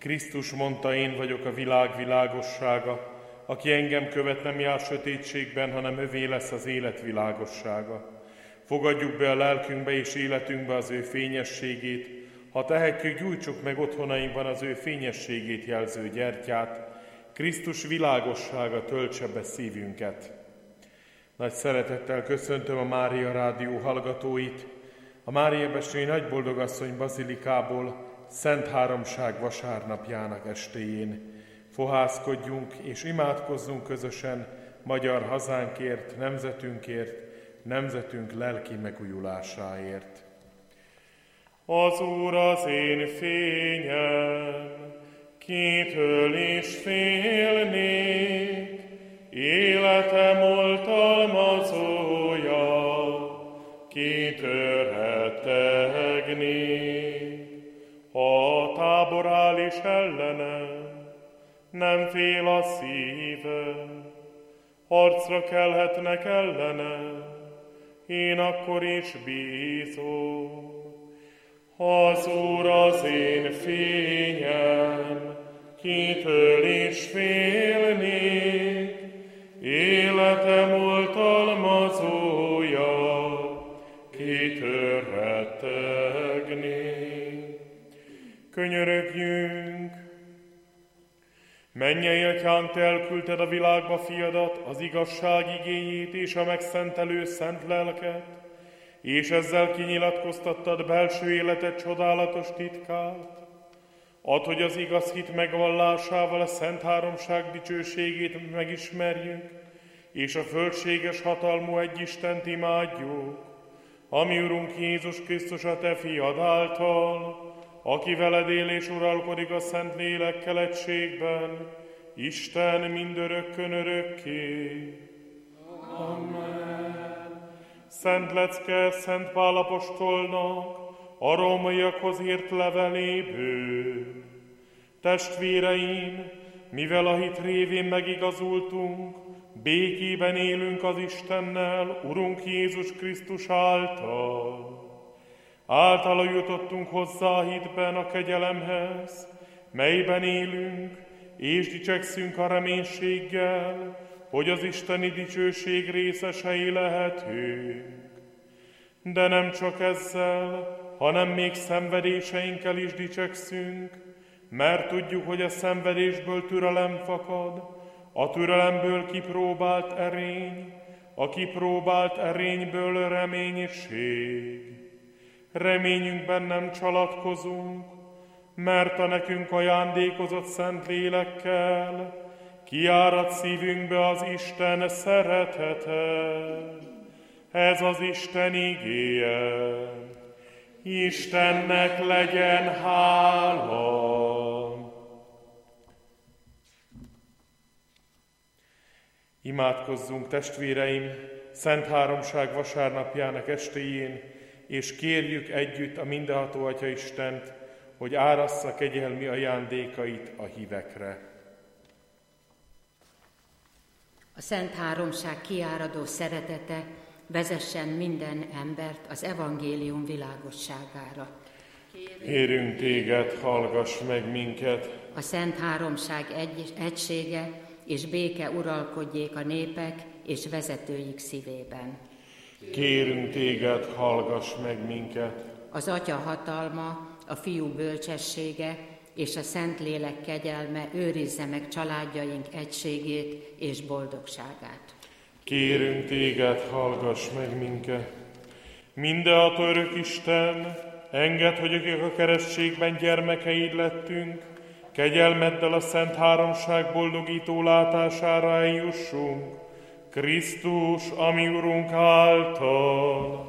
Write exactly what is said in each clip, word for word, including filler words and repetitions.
Krisztus mondta, én vagyok a világ világossága, aki engem követ, nem jár sötétségben, hanem övé lesz az élet világossága. Fogadjuk be a lelkünkbe és életünkbe az ő fényességét, ha tehetjük, gyújtsuk meg otthonainkban az ő fényességét jelző gyertyát, Krisztus világossága töltse be szívünket. Nagy szeretettel köszöntöm a Mária Rádió hallgatóit, a Mária Becsei Nagyboldogasszony Bazilikából Szent Háromság vasárnapjának estéjén. Fohászkodjunk és imádkozzunk közösen magyar hazánkért, nemzetünkért, nemzetünk lelki megújulásáért. Az Úr az én fényem, kitől is félnék, életem oltalmazója, kitől rettegnék. Ha a tábor áll is ellenem, nem fél a szívem, harcra kelhetnek ellenem, én akkor is bízom. Az Úr az én fényem, kitől is félnék, életem oltalmazója, kitől rettegnék. Könyörögjünk! Mennyei Atyánk, Te elküldted a világba fiadat, az igazság igéjét és a megszentelő szent lelket, és ezzel kinyilatkoztattad belső életed csodálatos titkát. Add, hogy az igaz hit megvallásával a Szent Háromság dicsőségét megismerjük, és a földséges hatalmú egyistent imádjuk, ami Urunk Jézus Krisztus a Te fiad által, aki veled él és uralkodik a Szent Lélekkel egységben, Isten mindörökkön örökké. Amen. Szent lecke Szent Pál apostolnak a rómaiakhoz írt leveléből. Testvéreim, mivel a hit révén megigazultunk, békében élünk az Istennel, Urunk Jézus Krisztus által. Általa jutottunk hozzá a hitben a kegyelemhez, melyben élünk, és dicsekszünk a reménységgel, hogy az isteni dicsőség részesei lehetünk. De nem csak ezzel, hanem még szenvedéseinkkel is dicsekszünk, mert tudjuk, hogy a szenvedésből türelem fakad, a türelemből kipróbált erény, a kipróbált erényből reménység. Reményünkben nem csalatkozunk, mert a nekünk ajándékozott Szent Lélekkel kiárad szívünkbe az Isten szeretete. Ez az Isten igéje. Istennek legyen hála. Imádkozzunk, testvéreim, Szent Háromság vasárnapjának estéjén, és kérjük együtt a mindenható Atya Istent, hogy árassza kegyelmi ajándékait a hívekre. A Szent Háromság kiáradó szeretete vezessen minden embert az evangélium világosságára. Kérünk téged, hallgass meg minket! A Szent Háromság egy, egysége és béke uralkodjék a népek és vezetőik szívében. Kérünk téged, hallgass meg minket! Az Atya hatalma, a Fiú bölcsessége és a Szentlélek kegyelme őrizze meg családjaink egységét és boldogságát. Kérünk téged, hallgass meg minket! Mindenható örök Isten, engedd, hogy akik a keresztségben gyermekeid lettünk, kegyelmeddel a Szent Háromság boldogító látására eljussunk, Krisztus, ami Urunk által.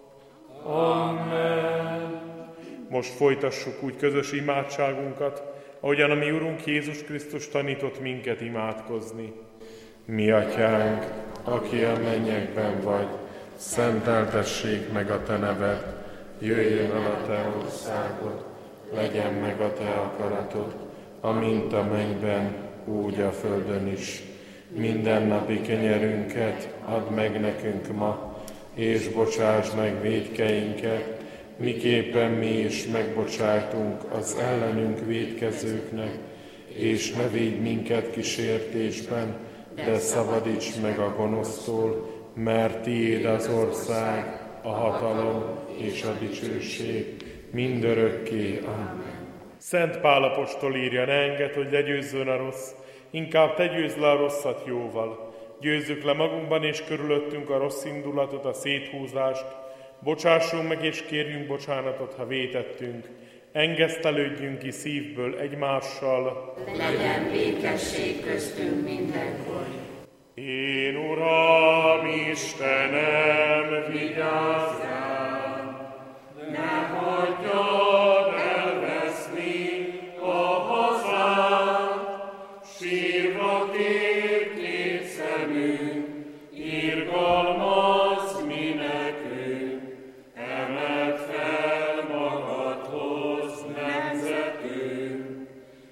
Amen. Most folytassuk úgy közös imádságunkat, ahogyan a mi Urunk Jézus Krisztus tanított minket imádkozni. Mi Atyánk, aki a mennyekben vagy, szenteltessék meg a Te neved, jöjjön el a Te országod, legyen meg a Te akaratod, amint a mennyben, úgy a földön is. Mindennapi kenyerünket add meg nekünk ma, és bocsáss meg vétkeinket, miképpen mi is megbocsájtunk az ellenünk vétkezőknek, és ne védj minket kísértésben, de szabadíts meg a gonosztól, mert tiéd az ország, a hatalom és a dicsőség mindörökké. Amen. Szent Pál apostol írja, ne engedd, hogy legyőzzön a rossz, inkább te győzd le a rosszat jóval. Győzzük le magunkban és körülöttünk a rossz indulatot, a széthúzást, bocsássunk meg és kérjünk bocsánatot, ha vétettünk. Engesztelődjünk ki szívből egymással. Legyen békesség köztünk mindenkor. Én, Uram, Istenem, vigyázz rám, ne hagyjad elveszni a hazát, sírva tér két szemünk, irgalmazz mi nekünk, emeld fel magadhoz nemzetünk,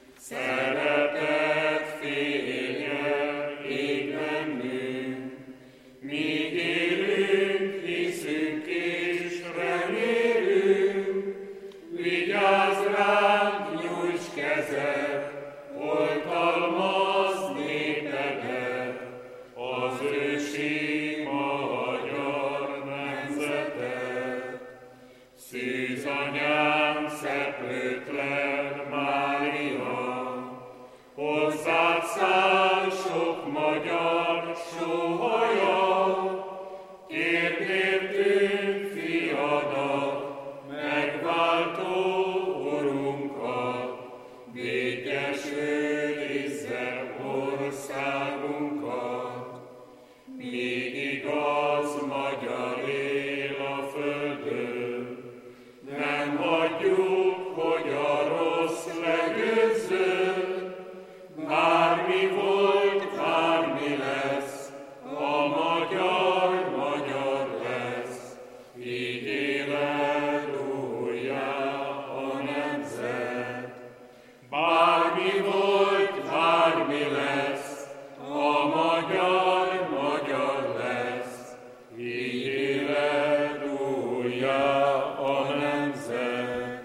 szeretet fénye ég bennünk, míg élünk, hiszünk és remélünk, vigyázz ránk, nyújts kezed, oltalmazd népedet, az ősi magyar nemzetet. Szűz anyám, szeplőtlen Mária, hozzád száll sok magyar sóhaja, kérd értünk fiadat, megváltó Urunkat, védjes őrizze országunkat. Míg igaz magyar él a földön, nem hagyjuk, hogy a rossz legyőzzön, bármi volt, bármi lesz, a magyar magyar lesz, így éled újjá a nemzet. Bármi volt, bármi lesz, a magyar magyar lesz, így éled újjá a nemzet.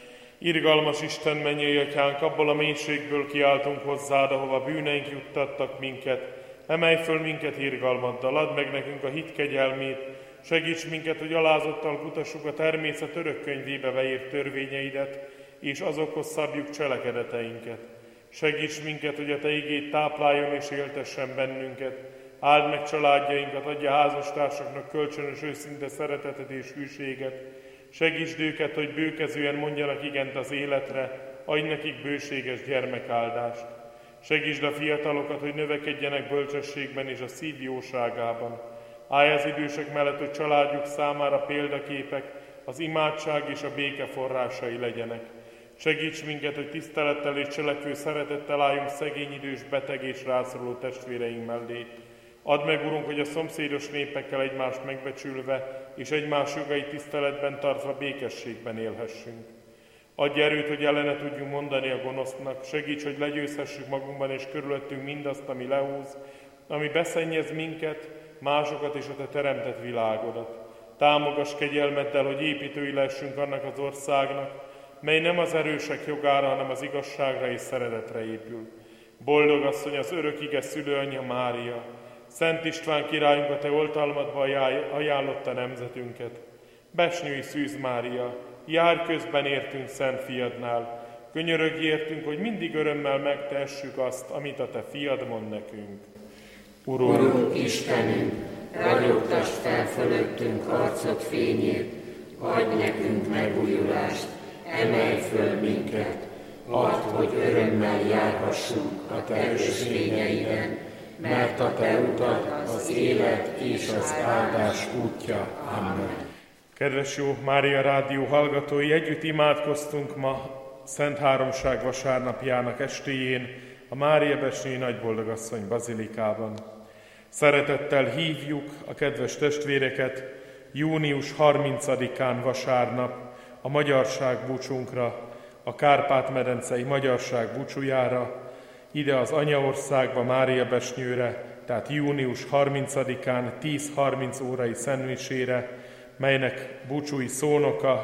Irgalmas Isten, mennyei Atyánk, abból a mélységből kiáltunk hozzád, ahova bűneink juttattak minket. Emelj föl minket irgalmaddal, add meg nekünk a hit kegyelmét, segíts minket, hogy alázattal kutassuk a természet örök könyvébe beírt törvényeidet, és azokhoz szabjuk cselekedeteinket. Segíts minket, hogy a Te igéd tápláljon és éltessen bennünket. Áld meg családjainkat, adja házastársaknak kölcsönös őszinte szeretetet és hűséget. Segítsd őket, hogy bőkezően mondjanak igent az életre, adj nekik bőséges gyermekáldást. Segítsd a fiatalokat, hogy növekedjenek bölcsességben és a szív jóságában. Állj az idősek mellett, hogy családjuk számára példaképek, az imádság és a béke forrásai legyenek. Segíts minket, hogy tisztelettel és cselekvő szeretettel álljunk szegény, idős, beteg és rászoruló testvéreink mellé. Add meg, Urunk, hogy a szomszédos népekkel egymást megbecsülve és egymás jogait tiszteletben tartva békességben élhessünk. Adj erőt, hogy ellene tudjunk mondani a gonosznak, segíts, hogy legyőzhessük magunkban és körülöttünk mindazt, ami lehúz, ami beszennyez minket, másokat és a Te teremtett világodat. Támogass kegyelmeddel, hogy építői lehessünk annak az országnak, mely nem az erősek jogára, hanem az igazságra és szeretetre épül. Boldog asszony, az örök ige szülőanyja Mária, Szent István királyunk, a Te oltalmadba ajánlotta nemzetünket. Besnyői Szűz Mária, járj közben értünk Szent Fiadnál, könyörögj értünk, hogy mindig örömmel megtehessük azt, amit a Te Fiad mond nekünk. Urunk, Urunk Istenünk, ragyogtasd fel fölöttünk arcod fényét, adj nekünk megújulást, emelj föl minket, add, hogy örömmel járhassunk a Te ösvényeiden, mert a Te utad az élet és az áldás útja. Amen. Kedves jó Mária Rádió hallgatói, együtt imádkoztunk ma Szent Háromság vasárnapjának estéjén a Mária Besnyi Nagyboldogasszony bazilikában. Szeretettel hívjuk a kedves testvéreket június harmincadikán vasárnap a Magyarság búcsunkra, a Kárpát-medencei Magyarság búcsújára, ide az Anyaországba, Mária Besnyőre, tehát június harmincadikán tíz harminc órai szentmisére, melynek búcsúi szónoka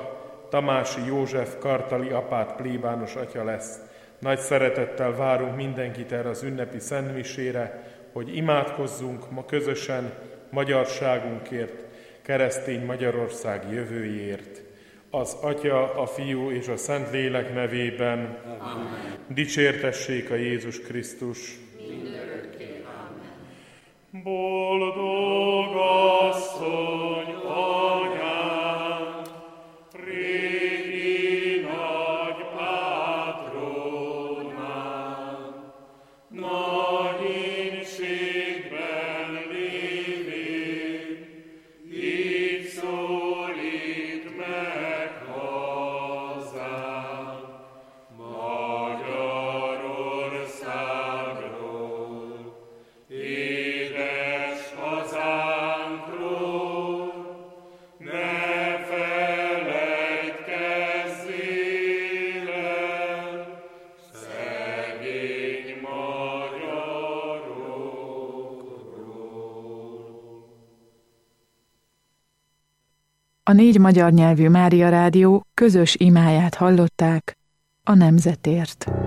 Tamási József kartali apát plébános atya lesz. Nagy szeretettel várunk mindenkit erre az ünnepi szentmisére, hogy imádkozzunk ma közösen magyarságunkért, keresztény Magyarország jövőjéért. Az Atya, a Fiú és a Szentlélek nevében. Amen. Dicsértessék a Jézus Krisztus. Mindörökké. Amen. Boldog asszony, anyám, régi nagy pátronám, nagy ínségben lévén, így szólít meg hazám, Magyarországról, édes hazánkról, ne feledkezzél el, szegény magyarokról. A négy magyar nyelvű Mária Rádió közös imáját hallották a nemzetért.